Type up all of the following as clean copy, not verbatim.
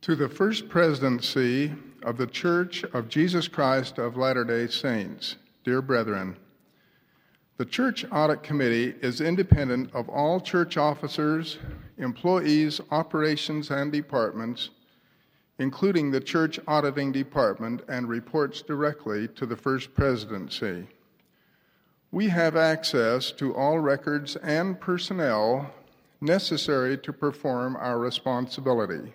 To the First Presidency of the Church of Jesus Christ of Latter-day Saints, dear brethren, the Church Audit Committee is independent of all church officers, employees, operations, and departments, including the Church Auditing Department, and reports directly to the First Presidency. We have access to all records and personnel necessary to perform our responsibility.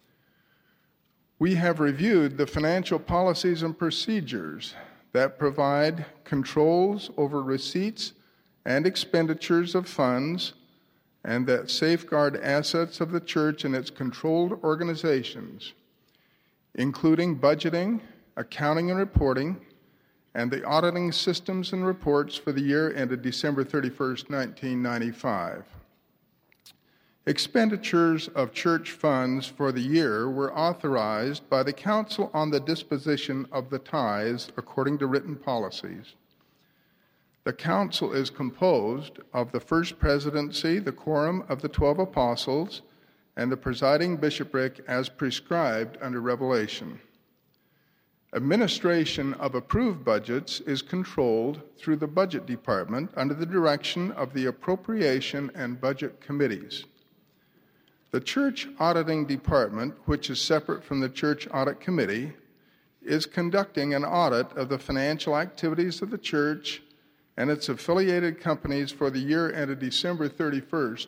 We have reviewed the financial policies and procedures that provide controls over receipts and expenditures of funds and that safeguard assets of the church and its controlled organizations, including budgeting, accounting and reporting, and the auditing systems and reports for the year ended December 31st, 1995. Expenditures of church funds for the year were authorized by the Council on the Disposition of the Tithes according to written policies. The Council is composed of the First Presidency, the Quorum of the 12 Apostles, and the presiding bishopric as prescribed under Revelation. Administration of approved budgets is controlled through the Budget Department under the direction of the Appropriation and Budget Committees. The Church Auditing Department, which is separate from the Church Audit Committee, is conducting an audit of the financial activities of the church and its affiliated companies for the year ended December 31st,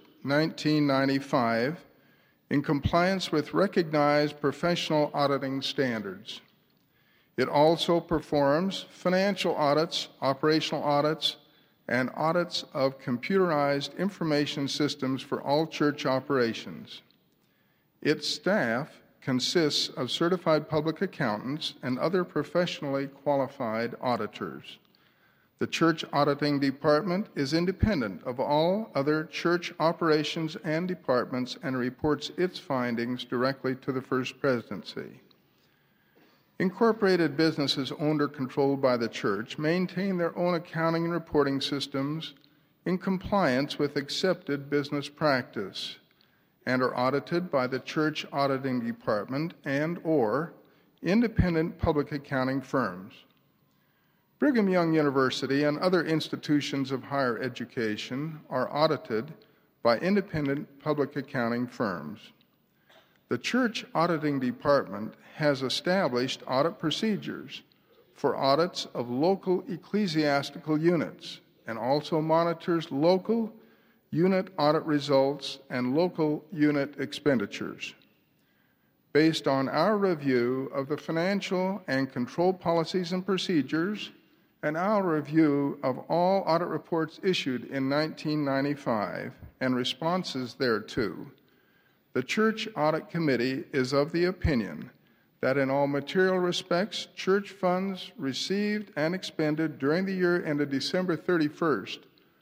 1995, in compliance with recognized professional auditing standards. It also performs financial audits, operational audits, and audits of computerized information systems for all church operations. Its staff consists of certified public accountants and other professionally qualified auditors. The Church Auditing Department is independent of all other church operations and departments and reports its findings directly to the First Presidency. Incorporated businesses owned or controlled by the church maintain their own accounting and reporting systems in compliance with accepted business practice and are audited by the Church Auditing Department and/or independent public accounting firms. Brigham Young University and other institutions of higher education are audited by independent public accounting firms. The Church Auditing Department has established audit procedures for audits of local ecclesiastical units and also monitors local unit audit results and local unit expenditures. Based on our review of the financial and control policies and procedures and our review of all audit reports issued in 1995 and responses thereto, the Church Audit Committee is of the opinion that in all material respects, church funds received and expended during the year ended December 31st,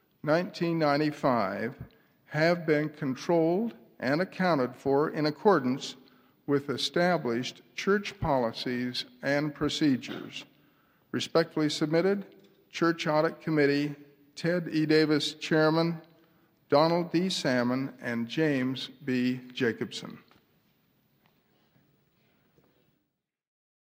1995, have been controlled and accounted for in accordance with established church policies and procedures. Respectfully submitted, Church Audit Committee, Ted E. Davis, Chairman, Donald D. Salmon, and James B. Jacobson.